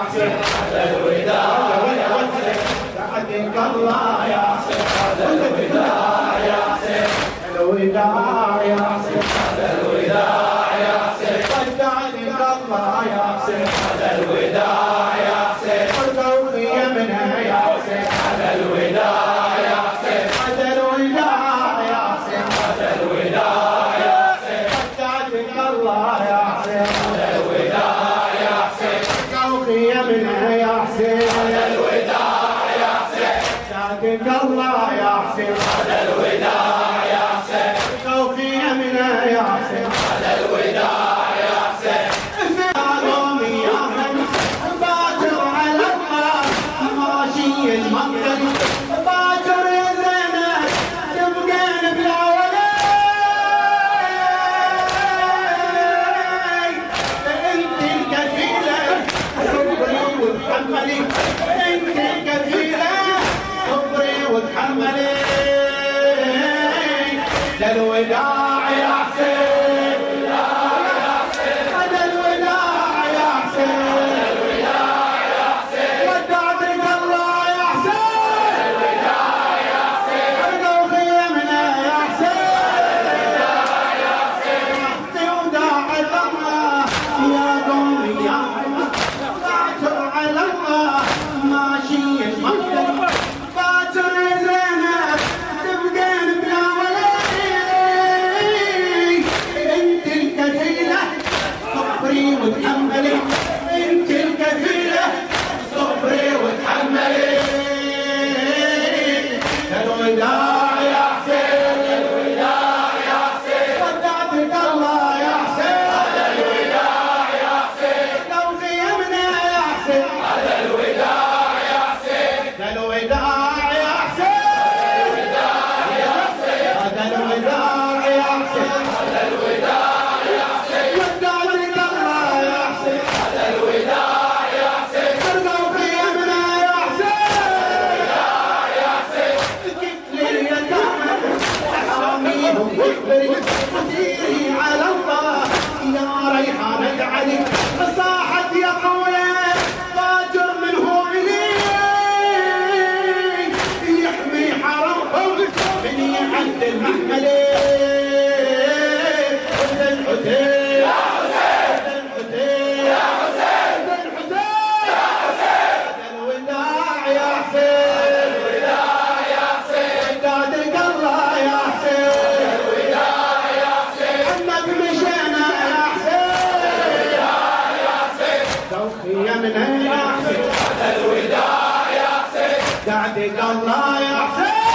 حسين هذا الوداع يا حسين سعدك الله يا حسين هذا الوداع يا حسين الوداع يا حسين هذا الوداع يا حسين ودعنك الله يا حسين هذا الوداع يا حسين والقوي منها يا حسين هذا الوداع يا حسين هذا الوداع يا حسين هذا الوداع يا حسين ودعنك الله يا حسين هذا الوداع يا حسين والقوي منها يا حسين هذا الوداع يا حسين ودعنك الله يا حسين هذا الوداع يا حسين والقوي منها يا حسين هذا الوداع يا حسين المنطق باكر يا زينب تبقين بلا ولي انت الكفيلة صبري وتحملي انت الكفيلة صبري وتحملي للوداع يا حسين هذا الوداع يا حسين وتحملي انت الكفيلة صبري وتحملي الوداع يا حسين الوداع يا حسين ودعتك الله يا حسين هذا الوداع يا حسين لو غيمنا يا حسين هذا الوداع يا حسين الوداع يا حسين هذا الوداع يا حسين هذا الوداع وسيري على الله يا ريحانة علي صاحت يا خويا فاجر منه إلي يحمي حرمهم من يعد المحملي الحسين يا حسين الحسين يا حسين الحسين يا حسين الوداع يا حسين الوداع يا حسين ودادك الله يا حسين يمنا يا حسين هذا الوداع يا حسين دعتك الله يا حسين